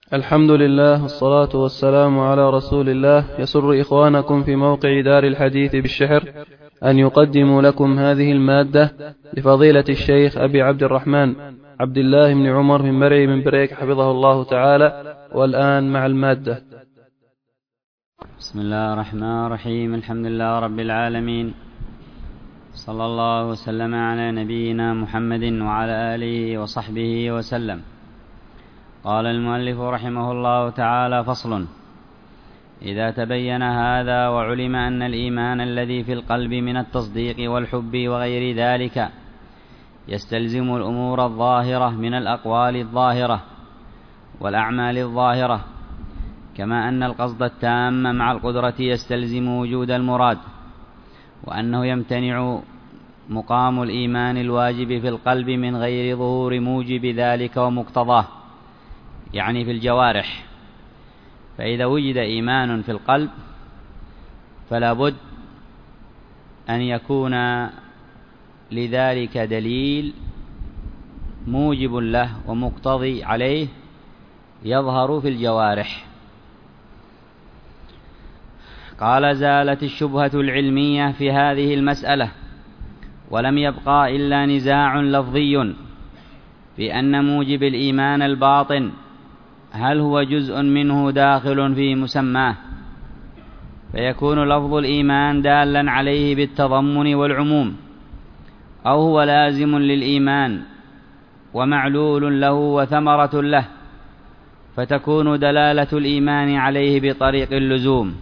الحمد لله والصلاة والسلام على رسول الله. يسر إخوانكم في موقع دار الحديث بالشحر أن يقدموا لكم هذه المادة لفضيلة الشيخ أبي عبد الرحمن عبد الله بن عمر من مرعي من بريك حفظه الله تعالى. والآن مع المادة. بسم الله الرحمن الرحيم. الحمد لله رب العالمين، صلى الله وسلم على نبينا محمد وعلى آله وصحبه وسلم. قال المؤلف رحمه الله تعالى: فصل: إذا تبين هذا وعلم أن الإيمان الذي في القلب من التصديق والحب وغير ذلك يستلزم الأمور الظاهرة من الأقوال الظاهرة والأعمال الظاهرة، كما أن القصد التام مع القدرة يستلزم وجود المراد، وأنه يمتنع مقام الإيمان الواجب في القلب من غير ظهور موجب ذلك ومقتضاه، يعني في الجوارح. فإذا وجد إيمان في القلب فلا بد أن يكون لذلك دليل موجب له ومقتضي عليه يظهر في الجوارح. قال: زالت الشبهة العلمية في هذه المسألة، ولم يبقى إلا نزاع لفظي في أن موجب الإيمان الباطن هل هو جزء منه داخل في مسماه، فيكون لفظ الإيمان دالا عليه بالتضمن والعموم، أو هو لازم للإيمان ومعلول له وثمرة له، فتكون دلالة الإيمان عليه بطريق اللزوم.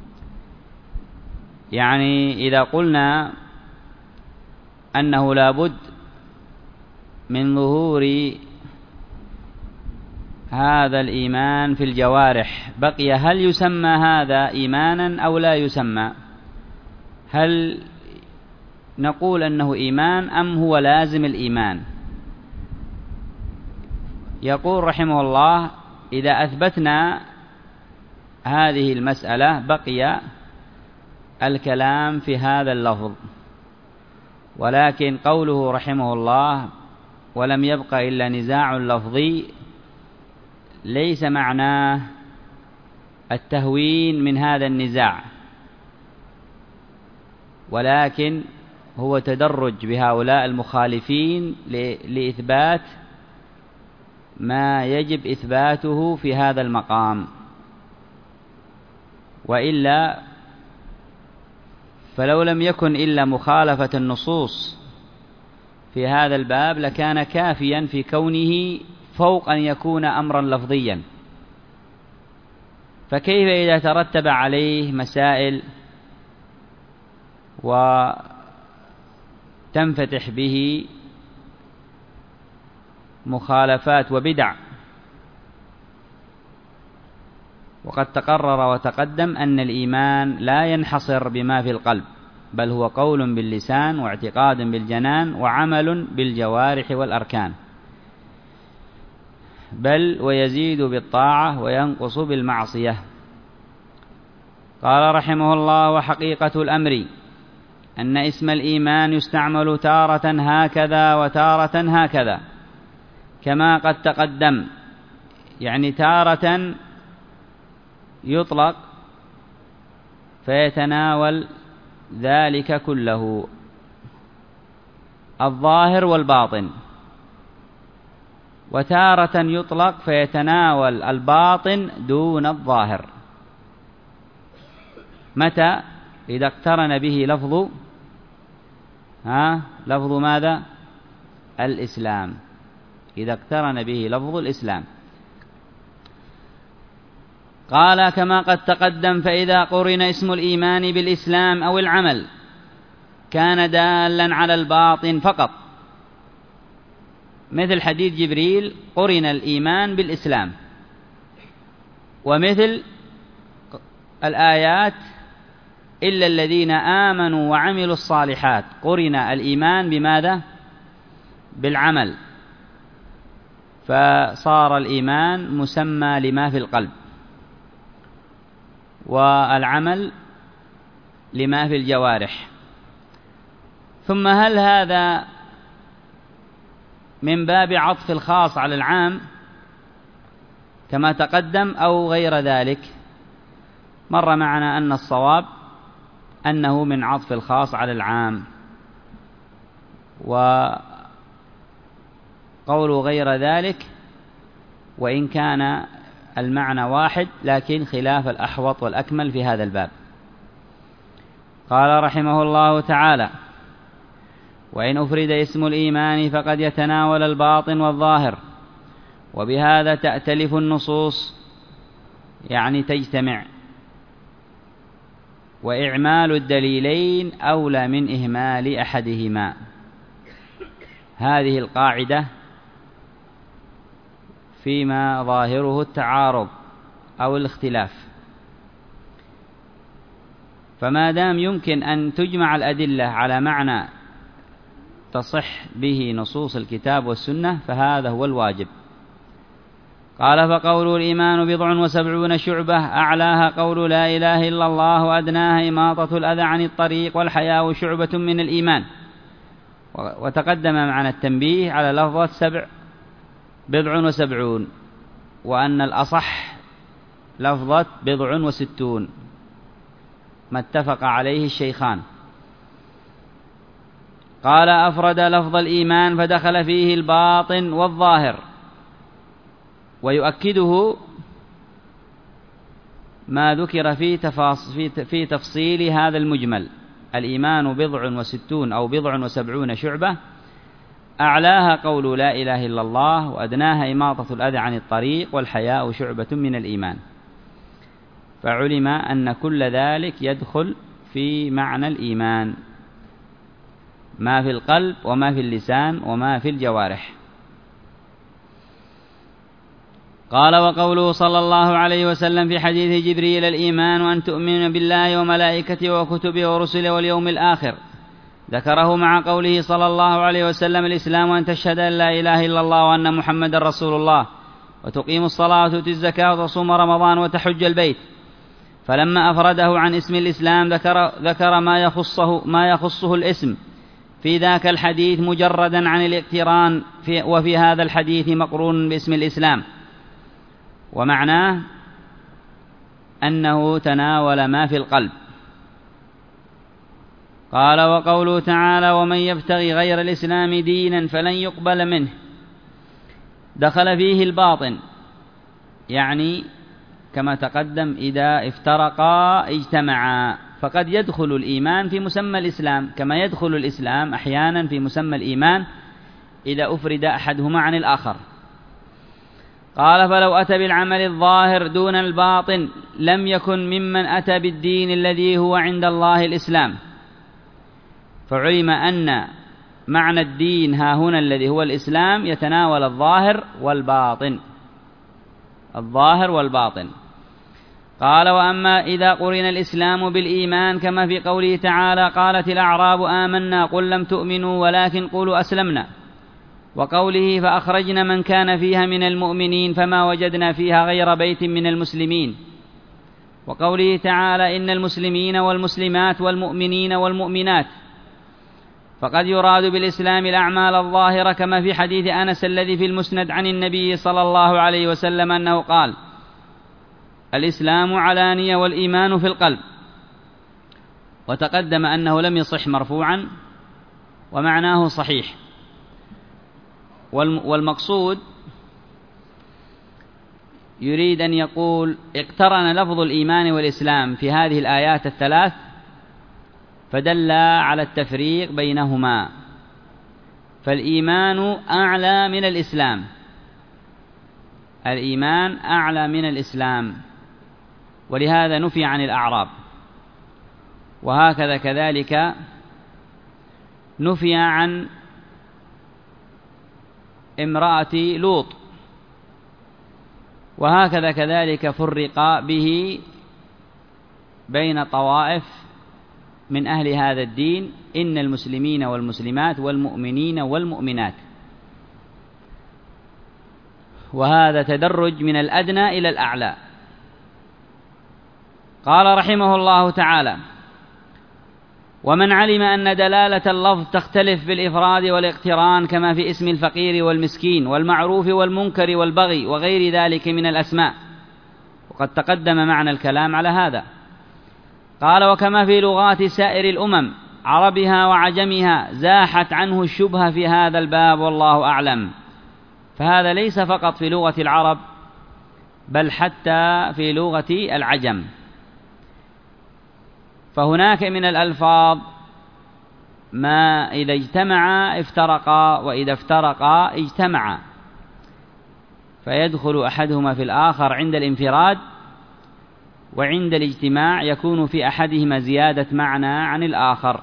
يعني إذا قلنا أنه لا بد من ظهور هذا الإيمان في الجوارح، بقي هل يسمى هذا إيمانا أو لا يسمى؟ هل نقول أنه إيمان أم هو لازم الإيمان؟ يقول رحمه الله: إذا أثبتنا هذه المسألة بقي الكلام في هذا اللفظ، ولكن قوله رحمه الله ولم يبق إلا نزاع لفظي ليس معناه التهوين من هذا النزاع، ولكن هو تدرج بهؤلاء المخالفين لإثبات ما يجب إثباته في هذا المقام، وإلا فلو لم يكن إلا مخالفة النصوص في هذا الباب لكان كافيا في كونه فوق أن يكون أمرا لفظيا. فكيف إذا ترتب عليه مسائل وتنفتح به مخالفات وبدع؟ وقد تقرر وتقدم أن الإيمان لا ينحصر بما في القلب، بل هو قول باللسان واعتقاد بالجنان وعمل بالجوارح والأركان، بل ويزيد بالطاعة وينقص بالمعصية. قال رحمه الله: وحقيقة الأمر أن اسم الإيمان يستعمل تارة هكذا وتارة هكذا، كما قد تقدم. يعني تارة يطلق فيتناول ذلك كله، الظاهر والباطن، وتارة يطلق فيتناول الباطن دون الظاهر. متى؟ إذا اقترن به لفظ ماذا؟ الإسلام. إذا اقترن به لفظ الإسلام. قال: كما قد تقدم، فإذا قرن اسم الإيمان بالإسلام أو العمل كان دالا على الباطن فقط، مثل حديث جبريل: قرن الإيمان بالإسلام، ومثل الآيات: إلا الذين آمنوا وعملوا الصالحات، قرن الإيمان بماذا؟ بالعمل، فصار الإيمان مسمى لما في القلب، والعمل لما في الجوارح. ثم هل هذا من باب عطف الخاص على العام كما تقدم أو غير ذلك. مر معنا أن الصواب أنه من عطف الخاص على العام، وقول غير ذلك وإن كان المعنى واحد لكن خلاف الأحوط والأكمل في هذا الباب. قال رحمه الله تعالى: وإن أفرد اسم الإيمان فقد يتناول الباطن والظاهر، وبهذا تأتلف النصوص، يعني تجتمع، وإعمال الدليلين أولى من إهمال أحدهما. هذه القاعدة فيما ظاهره التعارض أو الاختلاف، فما دام يمكن أن تجمع الأدلة على معنى تصح به نصوص الكتاب والسنة فهذا هو الواجب. قال: فقول الإيمان 77 شعبة، أعلاها قول لا إله إلا الله، وأدناها إماطة الأذى عن الطريق، والحياء شعبة من الإيمان. وتقدم معنا التنبيه على لفظة 77، وأن الأصح لفظة 67 ما اتفق عليه الشيخان. قال: أفرد لفظ الإيمان فدخل فيه الباطن والظاهر، ويؤكده ما ذكر في تفصيل هذا المجمل: الإيمان 67 أو 77 شعبة، أعلاها قول لا إله إلا الله، وأدناها إماطة الأذى عن الطريق، والحياء شعبة من الإيمان. فعلم أن كل ذلك يدخل في معنى الإيمان، ما في القلب وما في اللسان وما في الجوارح. قال: وقوله صلى الله عليه وسلم في حديث جبريل: الإيمان أن تؤمن بالله وملائكته وكتبه ورسله واليوم الآخر، ذكره مع قوله صلى الله عليه وسلم: الإسلام أن تشهد أن لا إله إلا الله وأن محمد رسول الله، وتقيم الصلاة وتؤتي الزكاة وتصوم رمضان وتحج البيت. فلما أفرده عن اسم الإسلام ذكر ما يخصه الاسم في ذاك الحديث مجردا عن الاقتران، وفي هذا الحديث مقرون باسم الإسلام، ومعناه أنه تناول ما في القلب. قال: وقوله تعالى: ومن يبتغي غير الإسلام دينا فلن يقبل منه، دخل فيه الباطن، يعني كما تقدم إذا افترقا اجتمعا، فقد يدخل الإيمان في مسمى الإسلام كما يدخل الإسلام أحيانا في مسمى الإيمان إذا أفرد أحدهما عن الآخر. قال: فلو أتى بالعمل الظاهر دون الباطن لم يكن ممن أتى بالدين الذي هو عند الله الإسلام. فعلم أن معنى الدين ها هنا الذي هو الإسلام يتناول الظاهر والباطن، الظاهر والباطن. قال: وأما إذا قرن الإسلام بالإيمان كما في قوله تعالى: قالت الأعراب آمنا قل لم تؤمنوا ولكن قولوا أسلمنا، وقوله: فأخرجنا من كان فيها من المؤمنين فما وجدنا فيها غير بيت من المسلمين، وقوله تعالى: إن المسلمين والمسلمات والمؤمنين والمؤمنات. فقد يراد بالإسلام الأعمال الظاهرة كما في حديث أنس الذي في المسند عن النبي صلى الله عليه وسلم أنه قال: الإسلام علانية والإيمان في القلب. وتقدم أنه لم يصح مرفوعا ومعناه صحيح. والمقصود يريد أن يقول: اقترن لفظ الإيمان والإسلام في هذه الآيات الثلاث فدل على التفريق بينهما، فالإيمان أعلى من الإسلام، الإيمان أعلى من الإسلام، ولهذا نفي عن الأعراب. وهكذا كذلك نفي عن امرأة لوط، وهكذا كذلك فرق به بين طوائف من أهل هذا الدين: إن المسلمين والمسلمات والمؤمنين والمؤمنات. وهذا تدرج من الأدنى إلى الأعلى. قال رحمه الله تعالى: ومن علم أن دلالة اللفظ تختلف بالإفراد والاقتران كما في اسم الفقير والمسكين والمعروف والمنكر والبغي وغير ذلك من الأسماء، وقد تقدم معنى الكلام على هذا. قال: وكما في لغات سائر الأمم عربها وعجمها زاحت عنه الشبهة في هذا الباب والله أعلم. فهذا ليس فقط في لغة العرب بل حتى في لغة العجم، فهناك من الألفاظ ما إذا اجتمعا افترقا وإذا افترقا اجتمعا، فيدخل أحدهما في الآخر عند الانفراد، وعند الاجتماع يكون في أحدهما زيادة معنى عن الآخر.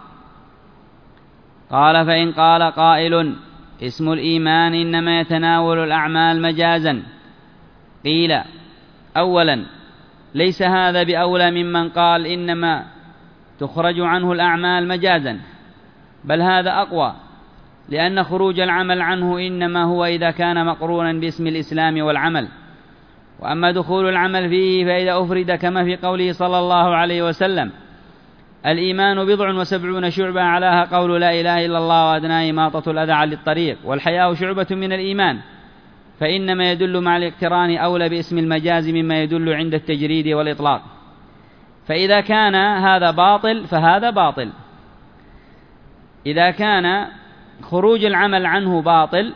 قال: فإن قال قائل: اسم الإيمان إنما يتناول الأعمال مجازا، قيل: أولا ليس هذا بأولى ممن قال إنما تخرج عنه الأعمال مجازا، بل هذا أقوى، لأن خروج العمل عنه إنما هو إذا كان مقرونا باسم الإسلام والعمل، وأما دخول العمل فيه فإذا أفرد كما في قوله صلى الله عليه وسلم: الإيمان 70 شعبة أعلاها قول لا إله إلا الله وأدناها إماطة الأذى عن الطريق، والحياء شعبة من الإيمان، فإنما يدل مع الاقتران أولى باسم المجاز مما يدل عند التجريد والإطلاق. فإذا كان هذا باطل فهذا باطل، إذا كان خروج العمل عنه باطل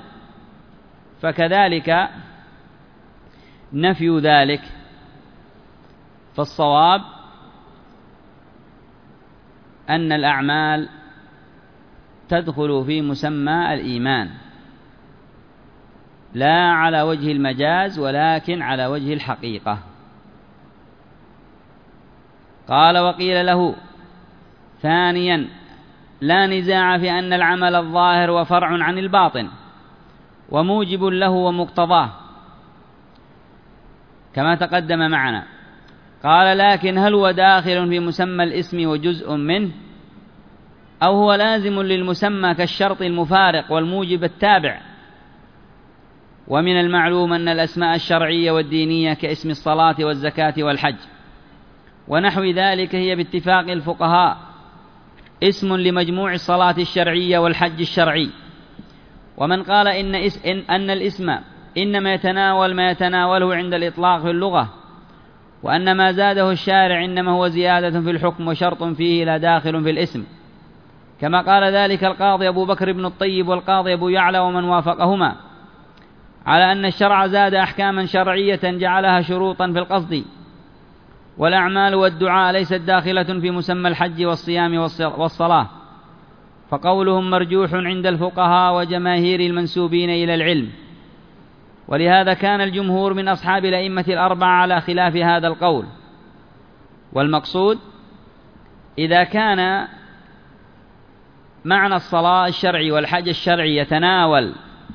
فكذلك نفي ذلك. فالصواب أن الأعمال تدخل في مسمى الإيمان لا على وجه المجاز ولكن على وجه الحقيقة. قال: وقيل له: ثانيا لا نزاع في أن العمل الظاهر وفرع عن الباطن وموجب له ومقتضاه كما تقدم معنا. قال: لكن هل هو داخل في مسمى الاسم وجزء منه، أو هو لازم للمسمى كالشرط المفارق والموجب التابع؟ ومن المعلوم أن الأسماء الشرعية والدينية كاسم الصلاة والزكاة والحج ونحو ذلك هي باتفاق الفقهاء اسم لمجموع الصلاة الشرعية والحج الشرعي. ومن قال أن الاسم إنما يتناول ما يتناوله عند الإطلاق في اللغة، وأن ما زاده الشارع إنما هو زيادة في الحكم وشرط فيه لا داخل في الاسم، كما قال ذلك القاضي أبو بكر بن الطيب والقاضي أبو يعلى ومن وافقهما على أن الشرع زاد أحكاما شرعية جعلها شروطا في القصد، والأعمال والدعاء ليست داخلة في مسمى الحج والصيام والصلاة، فقولهم مرجوح عند الفقهاء وجماهير المنسوبين إلى العلم. ولهذا كان الجمهور من أصحاب الأئمة الأربعة على خلاف هذا القول. والمقصود إذا كان معنى الصلاة الشرعي والحج الشرعي يتناول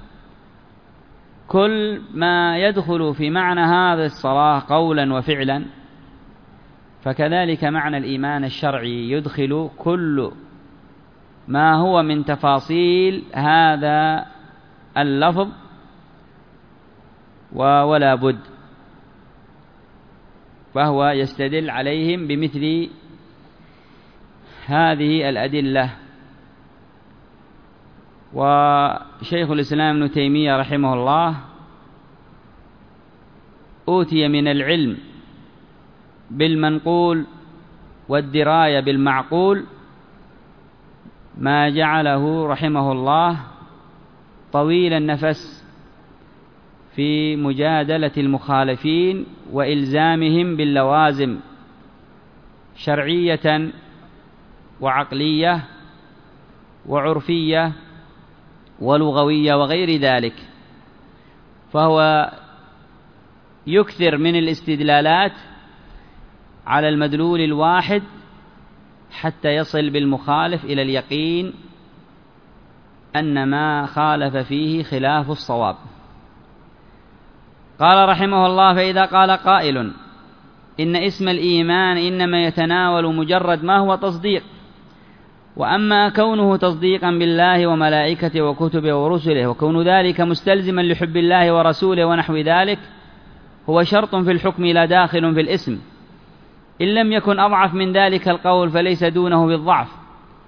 كل ما يدخل في معنى هذه الصلاة قولا وفعلا، فكذلك معنى الإيمان الشرعي يدخل كل ما هو من تفاصيل هذا اللفظ ولا بد، فهو يستدل عليهم بمثل هذه الأدلة. وشيخ الإسلام ابن تيمية رحمه الله أوتي من العلم بالمنقول والدراية بالمعقول ما جعله رحمه الله طويل النفس في مجادلة المخالفين وإلزامهم باللوازم شرعية وعقلية وعرفية ولغوية وغير ذلك، فهو يكثر من الاستدلالات على المدلول الواحد حتى يصل بالمخالف إلى اليقين أن ما خالف فيه خلاف الصواب. قال رحمه الله: فإذا قال قائل إن اسم الإيمان إنما يتناول مجرد ما هو تصديق، وأما كونه تصديقا بالله وملائكته وكتبه ورسله وكون ذلك مستلزما لحب الله ورسوله ونحو ذلك هو شرط في الحكم لا داخل في الاسم، إن لم يكن أضعف من ذلك القول فليس دونه بالضعف،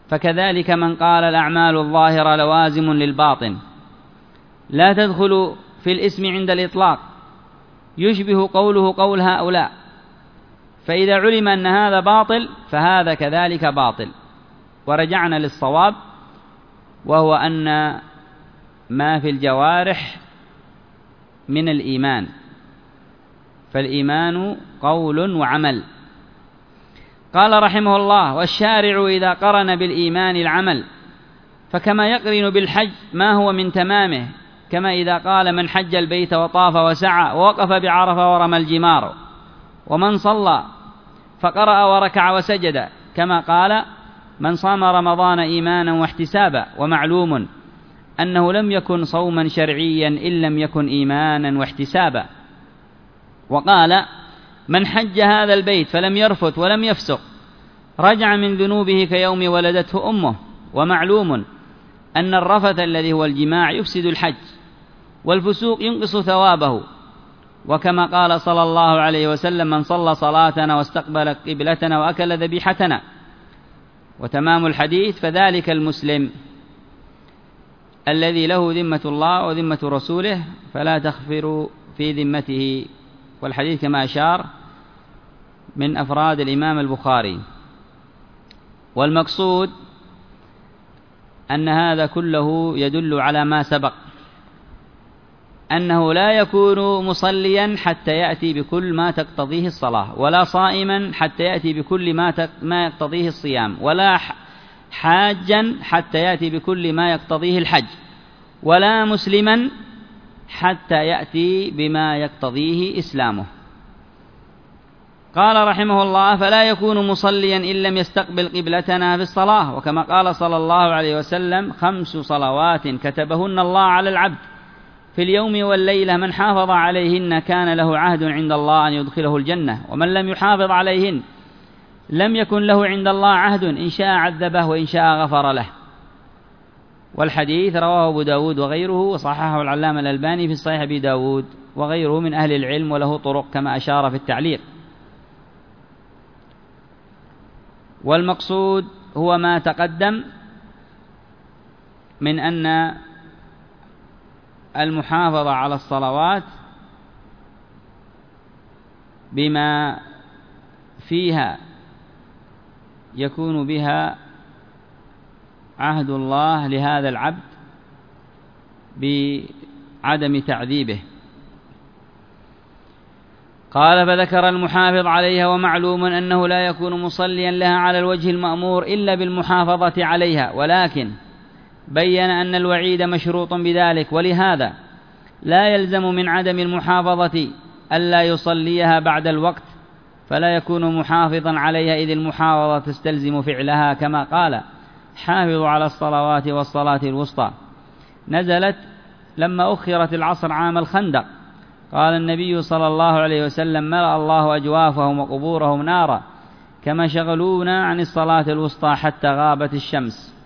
فكذلك من قال الأعمال الظاهرة لوازم للباطن لا تدخل في الاسم عند الإطلاق، يشبه قوله قول هؤلاء. فإذا علم أن هذا باطل فهذا كذلك باطل. ورجعنا للصواب، وهو أن ما في الجوارح من الإيمان، فالإيمان قول وعمل. قال رحمه الله: والشارع إذا قرن بالإيمان العمل فكما يقرن بالحج ما هو من تمامه، كما إذا قال من حج البيت وطاف وسعى ووقف بعرفة ورمى الجمار، ومن صلى فقرأ وركع وسجد، كما قال من صام رمضان إيمانا واحتسابا. ومعلوم أنه لم يكن صوما شرعيا إن لم يكن إيمانا واحتسابا. وقال من حج هذا البيت فلم يرفث ولم يفسق رجع من ذنوبه كيوم ولدته أمه. ومعلوم أن الرفث الذي هو الجماع يفسد الحج، والفسوق ينقص ثوابه. وكما قال صلى الله عليه وسلم: من صلى صلاتنا واستقبل قبلتنا وأكل ذبيحتنا. وتمام الحديث: فذلك المسلم الذي له ذمة الله وذمة رسوله فلا تخفر في ذمته. والحديث كما أشار من أفراد الإمام البخاري. والمقصود أن هذا كله يدل على ما سبق، أنه لا يكون مصليا حتى يأتي بكل ما تقتضيه الصلاة، ولا صائما حتى يأتي بكل ما يقتضيه الصيام، ولا حاجا حتى يأتي بكل ما يقتضيه الحج، ولا مسلما حتى يأتي بما يقتضيه إسلامه. قال رحمه الله: فلا يكون مصليا إن لم يستقبل قبلتنا في الصلاة. وكما قال صلى الله عليه وسلم: 5 صلوات كتبهن الله على العبد في اليوم والليلة من حافظ عليهن كان له عهد عند الله أن يدخله الجنة، ومن لم يحافظ عليهن لم يكن له عند الله عهد، إن شاء عذبه وإن شاء غفر له. والحديث رواه أبو داود وغيره، وصححه العلامة الألباني في صحيح أبي داود وغيره من أهل العلم، وله طرق كما أشار في التعليق. والمقصود هو ما تقدم من أن المحافظة على الصلوات بما فيها يكون بها عهد الله لهذا العبد بعدم تعذيبه. قال: فذكر المحافظ عليها. ومعلوم أنه لا يكون مصليا لها على الوجه المأمور إلا بالمحافظة عليها، ولكن بين أن الوعيد مشروط بذلك، ولهذا لا يلزم من عدم المحافظة ألا يصليها بعد الوقت، فلا يكون محافظا عليها إذ المحافظة تستلزم فعلها، كما قال: حافظوا على الصلوات والصلاة الوسطى. نزلت لما أخرت العصر عام الخندق، قال النبي صلى الله عليه وسلم: ملأ الله أجوافهم وقبورهم نارا كما شغلونا عن الصلاة الوسطى حتى غابت الشمس.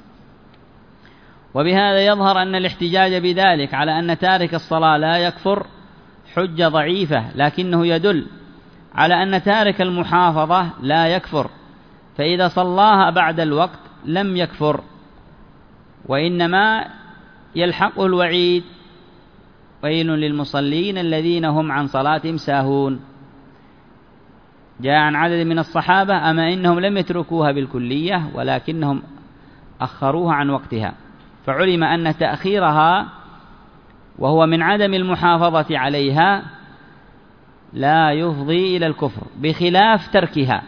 وبهذا يظهر أن الاحتجاج بذلك على أن تارك الصلاة لا يكفر حجة ضعيفة، لكنه يدل على أن تارك المحافظة لا يكفر، فإذا صلاها بعد الوقت لم يكفر، وإنما يلحقه الوعيد: ويل للمصلين الذين هم عن صلاتهم ساهون. جاء عن عدد من الصحابة: أما إنهم لم يتركوها بالكلية ولكنهم أخروها عن وقتها، فعلم أن تأخيرها وهو من عدم المحافظة عليها لا يفضي إلى الكفر، بخلاف تركها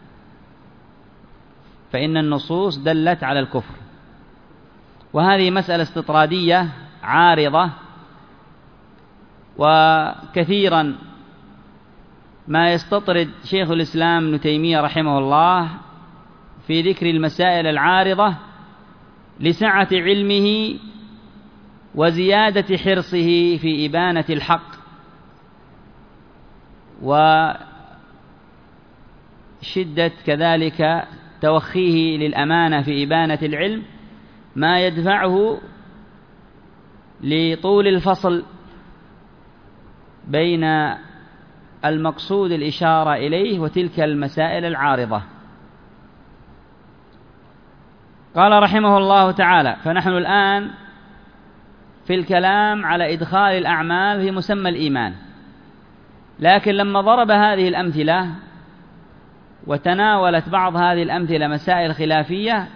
فإن النصوص دلت على الكفر. وهذه مسألة استطرادية عارضة، وكثيرا ما يستطرد شيخ الإسلام ابن تيمية رحمه الله في ذكر المسائل العارضة لسعة علمه وزيادة حرصه في إبانة الحق، وشدة كذلك توخيه للأمانة في إبانة العلم، ما يدفعه لطول الفصل بين المقصود الإشارة إليه وتلك المسائل العارضة. قال رحمه الله تعالى: فنحن الآن في الكلام على إدخال الأعمال في مسمى الإيمان، لكن لما ضرب هذه الأمثلة وتناولت بعض هذه الأمثلة مسائل خلافية،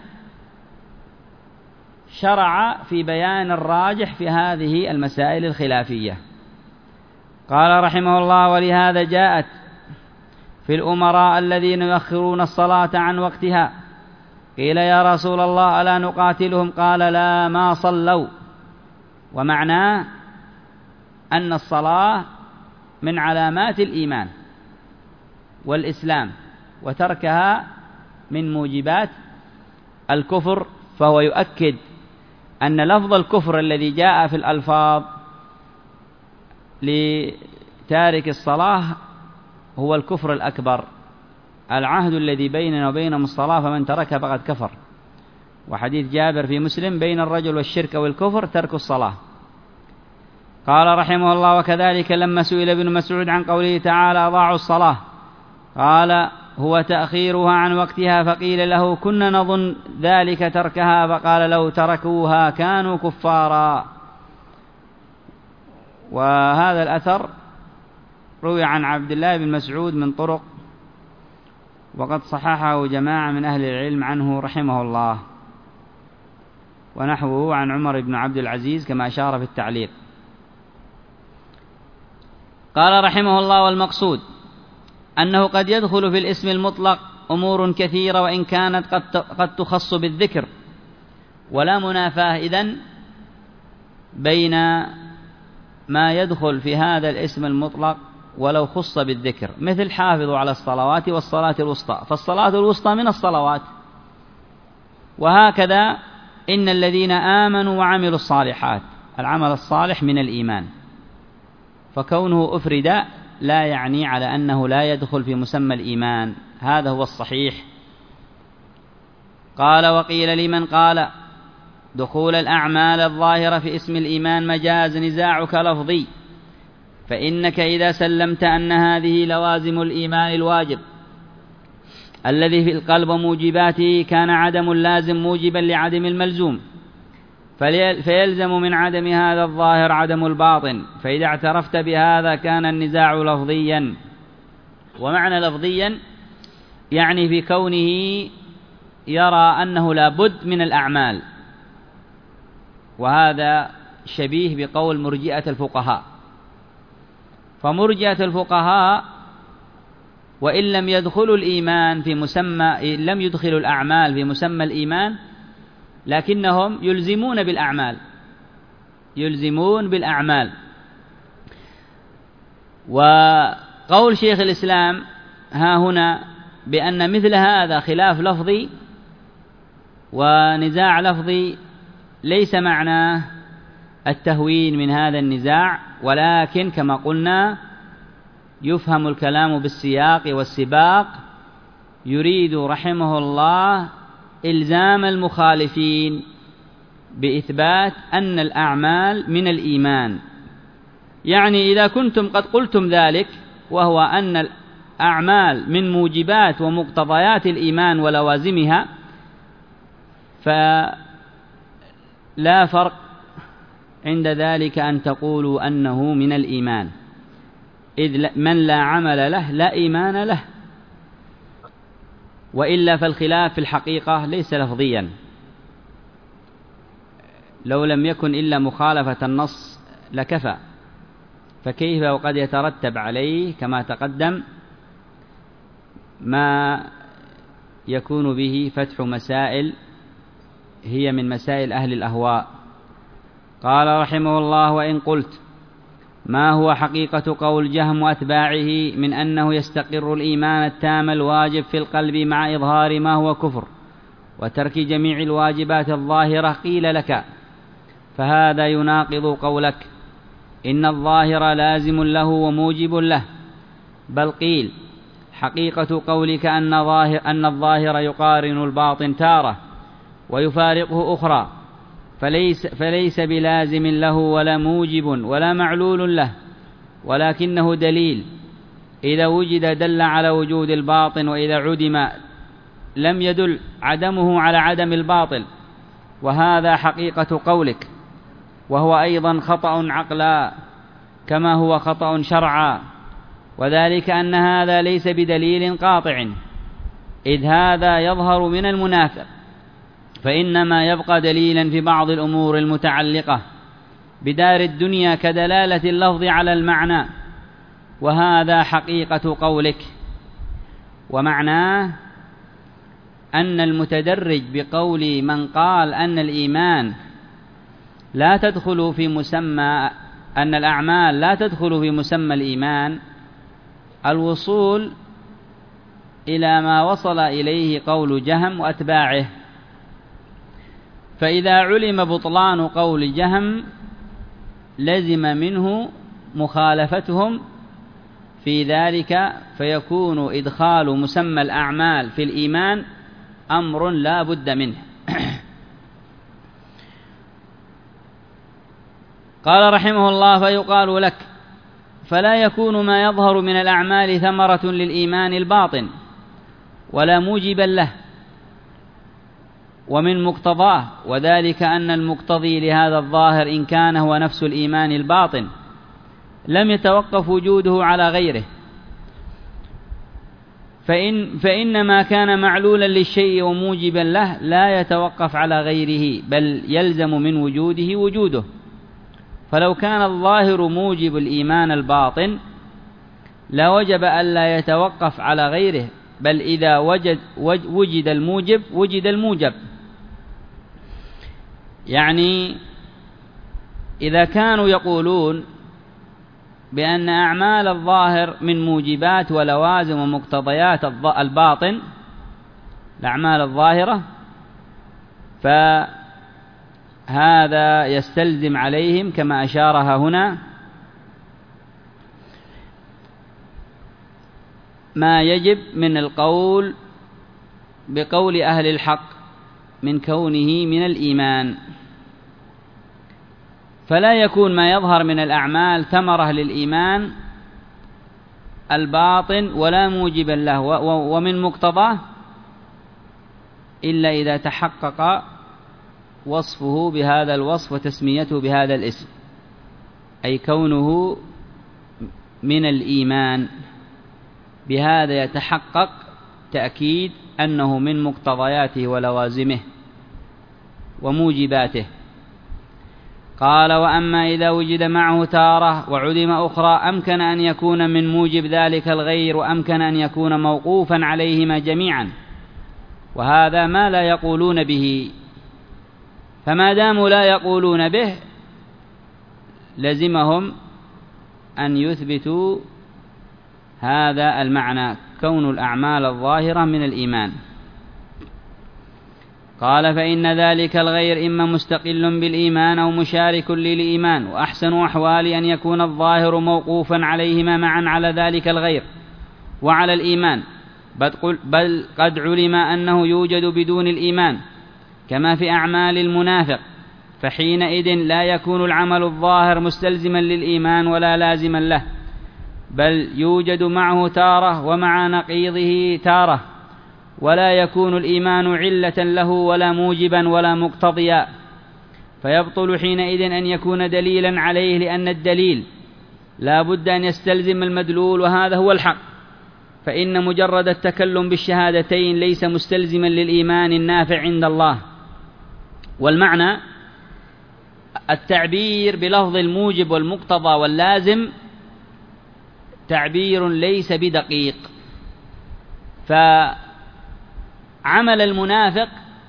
شرع في بيان الراجح في هذه المسائل الخلافية. قال رحمه الله: ولهذا جاءت في الأمراء الذين يؤخرون الصلاة عن وقتها قيل: يا رسول الله ألا نقاتلهم؟ قال: لا، ما صلوا. ومعناه أن الصلاة من علامات الإيمان والإسلام، وتركها من موجبات الكفر، فهو يؤكد أن لفظ الكفر الذي جاء في الألفاظ لتارك الصلاة هو الكفر الأكبر، العهد الذي بيننا وبينهم الصلاة فمن تركها فقد كفر. وحديث جابر في مسلم: بين الرجل والشرك والكفر ترك الصلاة. قال رحمه الله: وكذلك لما سئل ابن مسعود عن قوله تعالى: أضاعوا الصلاة، قال: هو تأخيرها عن وقتها، فقيل له: كنا نظن ذلك تركها، فقال: لو تركوها كانوا كفارا. وهذا الأثر روي عن عبد الله بن مسعود من طرق، وقد صححه جماعة من أهل العلم عنه رحمه الله، ونحوه عن عمر بن عبد العزيز كما أشار في التعليق. قال رحمه الله: والمقصود أنه قد يدخل في الاسم المطلق أمور كثيرة وإن كانت قد تخص بالذكر، ولا منافاة إذن بين ما يدخل في هذا الاسم المطلق ولو خص بالذكر، مثل حافظوا على الصلوات والصلاة الوسطى، فالصلاة الوسطى من الصلوات. وهكذا إن الذين آمنوا وعملوا الصالحات، العمل الصالح من الإيمان، فكونه أفرد لا يعني على أنه لا يدخل في مسمى الإيمان، هذا هو الصحيح. قال: وقيل لمن قال دخول الأعمال الظاهرة في اسم الإيمان مجاز نزاعك لفظي، فإنك إذا سلمت أن هذه لوازم الإيمان الواجب الذي في القلب وموجباته، كان عدم اللازم موجبا لعدم الملزوم، فيلزم من عدم هذا الظاهر عدم الباطن، فإذا اعترفت بهذا كان النزاع لفظيا. ومعنى لفظيا يعني في كونه يرى أنه لا بد من الأعمال، وهذا شبيه بقول مرجئة الفقهاء. فمرجئة الفقهاء وإن لم يدخلوا الإيمان في مسمى، لم يدخلوا الأعمال في مسمى الإيمان، لكنهم يلزمون بالأعمال. وقول شيخ الإسلام ها هنا بأن مثل هذا خلاف لفظي ونزاع لفظي ليس معناه التهوين من هذا النزاع، ولكن كما قلنا يفهم الكلام بالسياق والسباق. يريد رحمه الله إلزام المخالفين بإثبات أن الأعمال من الإيمان، يعني إذا كنتم قد قلتم ذلك، وهو أن الأعمال من موجبات ومقتضيات الإيمان ولوازمها، فلا فرق عند ذلك أن تقولوا أنه من الإيمان، إذ من لا عمل له لا إيمان له، وإلا فالخلاف في الحقيقة ليس لفظيا، لو لم يكن إلا مخالفة النص لكفى، فكيف وقد يترتب عليه كما تقدم ما يكون به فتح مسائل هي من مسائل أهل الأهواء. قال رحمه الله: وإن قلت ما هو حقيقة قول جهم وأتباعه من أنه يستقر الإيمان التام الواجب في القلب مع إظهار ما هو كفر وترك جميع الواجبات الظاهرة، قيل لك فهذا يناقض قولك إن الظاهر لازم له وموجب له، بل قيل حقيقة قولك أن الظاهر يقارن الباطن تارة ويفارقه أخرى، فليس بلازم له ولا موجب ولا معلول له، ولكنه دليل، إذا وجد دل على وجود الباطن، وإذا عدم لم يدل عدمه على عدم الباطل، وهذا حقيقة قولك، وهو أيضا خطأ عقلا كما هو خطأ شرعا، وذلك أن هذا ليس بدليل قاطع، إذ هذا يظهر من المنافق، فإنما يبقى دليلا في بعض الأمور المتعلقة بدار الدنيا كدلالة اللفظ على المعنى، وهذا حقيقة قولك. ومعناه أن المتدرج بقول من قال أن الإيمان لا تدخل في مسمى، أن الأعمال لا تدخل في مسمى الإيمان، الوصول إلى ما وصل إليه قول جهم وأتباعه. فإذا علم بطلان قول جهم لزم منه مخالفتهم في ذلك، فيكون إدخال مسمى الأعمال في الإيمان أمر لا بد منه. قال رحمه الله: فيقال لك: فلا يكون ما يظهر من الأعمال ثمرة للإيمان الباطن ولا موجبا له ومن مقتضاه، وذلك أن المقتضي لهذا الظاهر إن كان هو نفس الإيمان الباطن لم يتوقف وجوده على غيره، فإن ما كان معلولا للشيء وموجبا له لا يتوقف على غيره، بل يلزم من وجوده وجوده. فلو كان الظاهر موجب الإيمان الباطن لوجب ألا يتوقف على غيره، بل إذا وجد الموجب وجد الموجب. يعني إذا كانوا يقولون بأن أعمال الظاهر من موجبات ولوازم ومقتضيات الباطن، الأعمال الظاهرة، فهذا يستلزم عليهم كما أشارها هنا ما يجب من القول بقول أهل الحق من كونه من الإيمان، فلا يكون ما يظهر من الأعمال ثمرة للإيمان الباطن ولا موجبا له ومن مقتضاه إلا إذا تحقق وصفه بهذا الوصف وتسميته بهذا الاسم، أي كونه من الإيمان. بهذا يتحقق تأكيد أنه من مقتضياته ولوازمه وموجباته. قال: وأما إذا وجد معه تارة وعدم أخرى أمكن أن يكون من موجب ذلك الغير، وأمكن أن يكون موقوفا عليهما جميعا، وهذا ما لا يقولون به. فما داموا لا يقولون به لزمهم أن يثبتوا هذا المعنى، كون الأعمال الظاهرة من الإيمان. قال: فإن ذلك الغير إما مستقل بالإيمان أو مشارك للإيمان، وأحسن أحوال أن يكون الظاهر موقوفا عليهما معا على ذلك الغير وعلى الإيمان، بل قد علم أنه يوجد بدون الإيمان كما في أعمال المنافق، فحينئذ لا يكون العمل الظاهر مستلزما للإيمان ولا لازما له، بل يوجد معه تارة ومع نقيضه تارة، ولا يكون الإيمان علة له ولا موجبا ولا مقتضيا، فيبطل حينئذ أن يكون دليلا عليه، لأن الدليل لا بد أن يستلزم المدلول، وهذا هو الحق. فإن مجرد التكلم بالشهادتين ليس مستلزما للإيمان النافع عند الله. والمعنى التعبير بلفظ الموجب والمقتضى واللازم تعبير ليس بدقيق، فعمل المنافق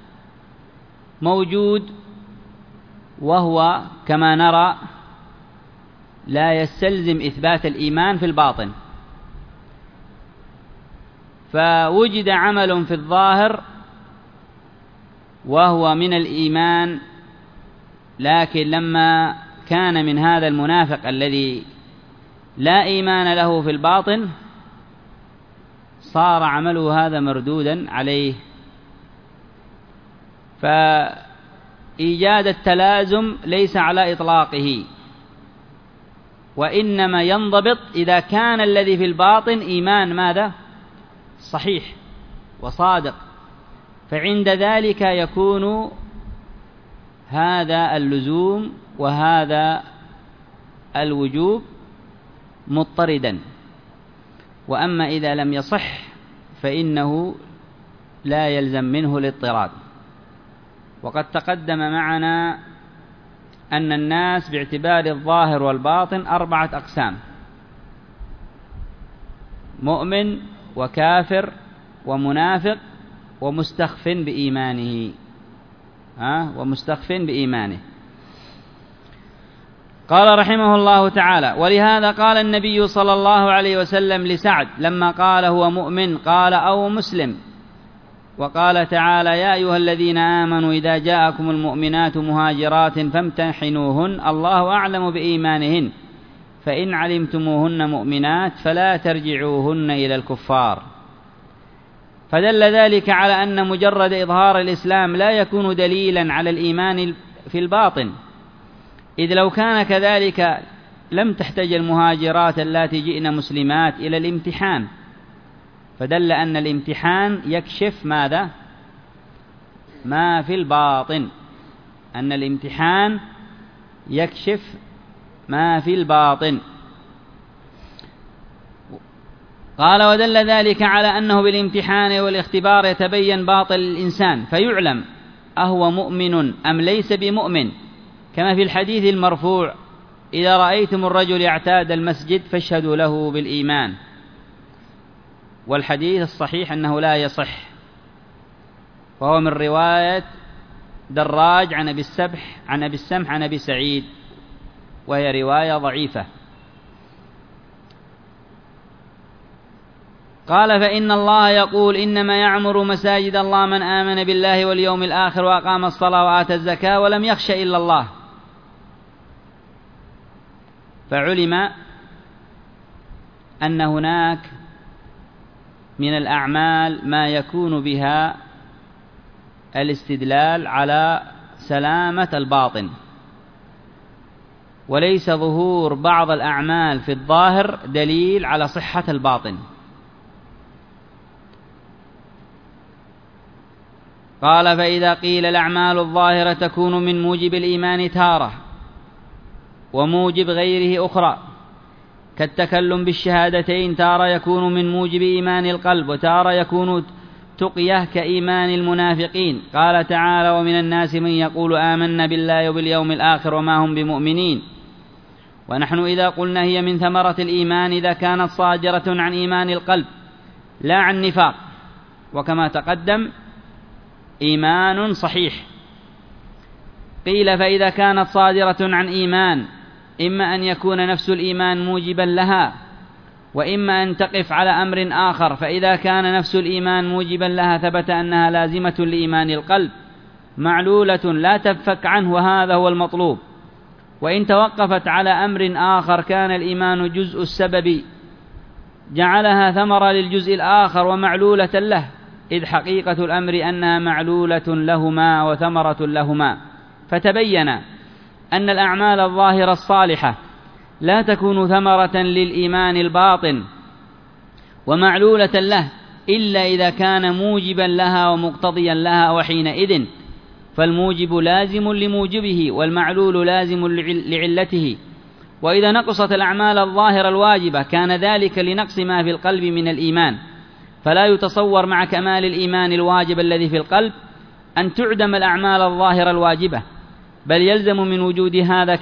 موجود وهو كما نرى لا يستلزم إثبات الإيمان في الباطن، فوجد عمل في الظاهر وهو من الإيمان، لكن لما كان من هذا المنافق الذي لا إيمان له في الباطن صار عمله هذا مردودا عليه. فإيجاد التلازم ليس على إطلاقه، وإنما ينضبط إذا كان الذي في الباطن إيمان ماذا؟ صحيح وصادق فعند ذلك يكون هذا اللزوم وهذا الوجوب مضطردا. وأما إذا لم يصح فإنه لا يلزم منه الاضطراد. وقد تقدم معنا أن الناس باعتبار الظاهر والباطن 4 أقسام: مؤمن وكافر ومنافق ومستخف بإيمانه. قال رحمه الله تعالى: ولهذا قال النبي صلى الله عليه وسلم لسعد لما قال هو مؤمن قال أو مسلم. وقال تعالى: يا أيها الذين آمنوا إذا جاءكم المؤمنات مهاجرات فامتحنوهن الله أعلم بإيمانهن فإن علمتموهن مؤمنات فلا ترجعوهن إلى الكفار. فدل ذلك على أن مجرد إظهار الإسلام لا يكون دليلا على الإيمان في الباطن، إذ لو كان كذلك لم تحتج المهاجرات اللاتي جئن مسلمات إلى الامتحان، فدل أن الامتحان يكشف ماذا؟ ما في الباطن، أن الامتحان يكشف ما في الباطن. قال: ودل ذلك على أنه بالامتحان والاختبار يتبين باطل الإنسان فيعلم أهو مؤمن أم ليس بمؤمن، كما في الحديث المرفوع: إذا رأيتم الرجل يعتاد المسجد فاشهدوا له بالإيمان. والحديث الصحيح أنه لا يصح، وهو من رواية دراج عن أبي السمح عن أبي سعيد، وهي رواية ضعيفة. قال: فإن الله يقول: إنما يعمر مساجد الله من آمن بالله واليوم الآخر وأقام الصلاة وآتى الزكاة ولم يخش إلا الله. فعلم أن هناك من الأعمال ما يكون بها الاستدلال على سلامة الباطن، وليس ظهور بعض الأعمال في الظاهر دليل على صحة الباطن. قال: فإذا قيل الأعمال الظاهرة تكون من موجب الإيمان تارة وموجب غيره أخرى، كالتكلم بالشهادتين تارة يكون من موجب إيمان القلب وتارة يكون تقيه كإيمان المنافقين. قال تعالى: ومن الناس من يقول آمنا بالله وباليوم الآخر وما هم بمؤمنين. ونحن إذا قلنا هي من ثمرة الإيمان إذا كانت صادرة عن إيمان القلب لا عن نفاق، وكما تقدم إيمان صحيح. قيل: فإذا كانت صادرة عن إيمان إما أن يكون نفس الإيمان موجبا لها، وإما أن تقف على أمر آخر، فإذا كان نفس الإيمان موجبا لها ثبت أنها لازمة لإيمان القلب معلولة لا تنفك عنه، وهذا هو المطلوب. وإن توقفت على أمر آخر كان الإيمان جزء السبب جعلها ثمرة للجزء الآخر ومعلولة له، إذ حقيقة الأمر أنها معلولة لهما وثمرة لهما. فتبين أن الأعمال الظاهرة الصالحة لا تكون ثمرة للإيمان الباطن ومعلولة له إلا إذا كان موجبا لها ومقتضيا لها، وحينئذ فالموجب لازم لموجبه والمعلول لازم لعلته. وإذا نقصت الأعمال الظاهرة الواجبة كان ذلك لنقص ما في القلب من الإيمان، فلا يتصور مع كمال الإيمان الواجب الذي في القلب أن تعدم الأعمال الظاهرة الواجبة، بل يلزم من وجود هذا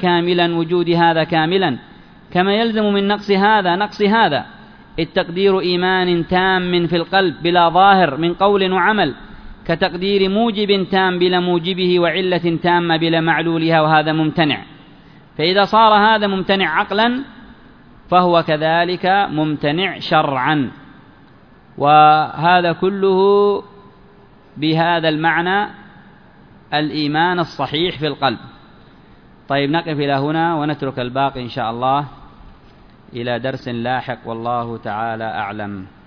كاملا كما يلزم من نقص هذا التقدير إيمان تام في القلب بلا ظاهر من قول وعمل، كتقدير موجب تام بلا موجبه وعلة تامة بلا معلولها، وهذا ممتنع. فإذا صار هذا ممتنع عقلا فهو كذلك ممتنع شرعا. وهذا كله بهذا المعنى الإيمان الصحيح في القلب. طيب، نقف إلى هنا ونترك الباقي إن شاء الله إلى درس لاحق، والله تعالى أعلم.